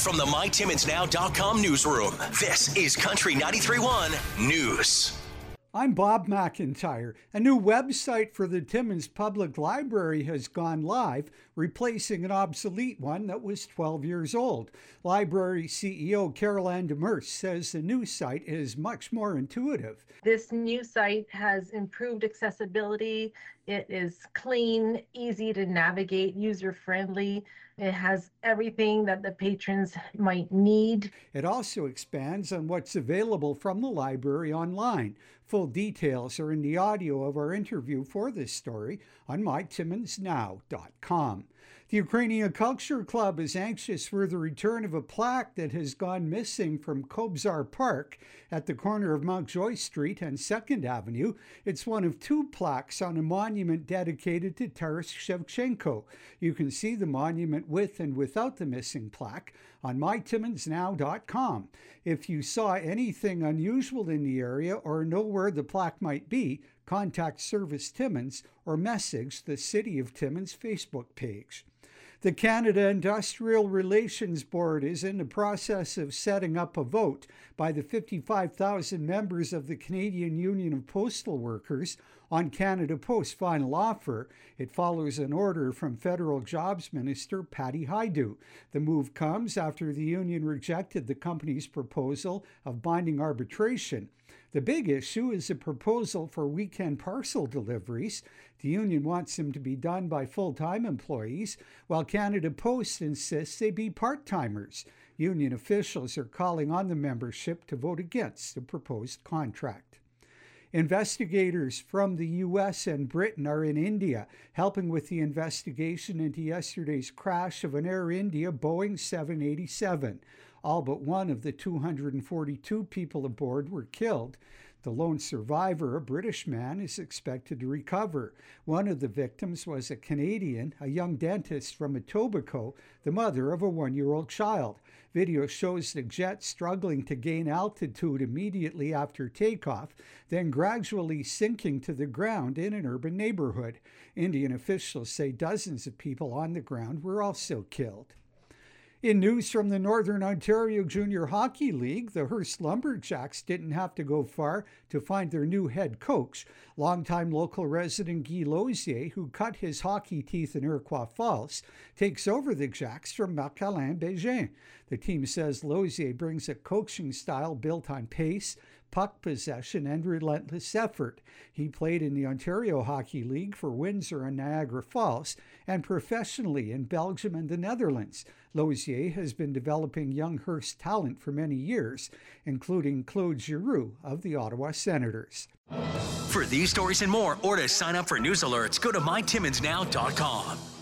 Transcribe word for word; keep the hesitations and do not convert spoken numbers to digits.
from the my timmins now dot com newsroom, this is Country ninety-three point one News. I'm Bob McIntyre. A new website for the Timmins Public Library has gone live, replacing an obsolete one that was twelve years old. Library C E O Carol-Ann Demers says the new site is much more intuitive. This new site has improved accessibility. It is clean, easy to navigate, user-friendly. It has everything that the patrons might need. It also expands on what's available from the library online. Full details are in the audio of our interview for this story on my timmins now dot com. The Ukrainian Culture Club is anxious for the return of a plaque that has gone missing from Kobzar Park at the corner of Mountjoy Street and second Avenue. It's one of two plaques on a monument dedicated to Taras Shevchenko. You can see the monument with and without the missing plaque on my timmins now dot com. If you saw anything unusual in the area or know where the plaque might be, contact Service Timmins or message the City of Timmins Facebook page. The Canada Industrial Relations Board is in the process of setting up a vote by the fifty-five thousand members of the Canadian Union of Postal Workers on Canada Post's final offer. It follows an order from Federal Jobs Minister Patty Hajdu. The move comes after the union rejected the company's proposal of binding arbitration. The big issue is a proposal for weekend parcel deliveries. The union wants them to be done by full-time employees, while Canada Post insists they be part-timers. Union officials are calling on the membership to vote against the proposed contract. Investigators from the U S and Britain are in India, helping with the investigation into yesterday's crash of an Air India Boeing seven eighty-seven. All but one of the two hundred forty-two people aboard were killed. The lone survivor, a British man, is expected to recover. One of the victims was a Canadian, a young dentist from Etobicoke, the mother of a one-year-old child. Video shows the jet struggling to gain altitude immediately after takeoff, then gradually sinking to the ground in an urban neighborhood. Indian officials say dozens of people on the ground were also killed. In news from the Northern Ontario Junior Hockey League, the Hearst Lumberjacks didn't have to go far to find their new head coach. Longtime local resident Guy Lausier, who cut his hockey teeth in Iroquois Falls, takes over the Jacks from Marc-Alain Bégin. The team says Lausier brings a coaching style built on pace, puck possession, and relentless effort. He played in the Ontario Hockey League for Windsor and Niagara Falls and professionally in Belgium and the Netherlands. Lausier has been developing young Hearst talent for many years, including Claude Giroux of the Ottawa Senators. For these stories and more, or to sign up for news alerts, go to my timmins now dot com.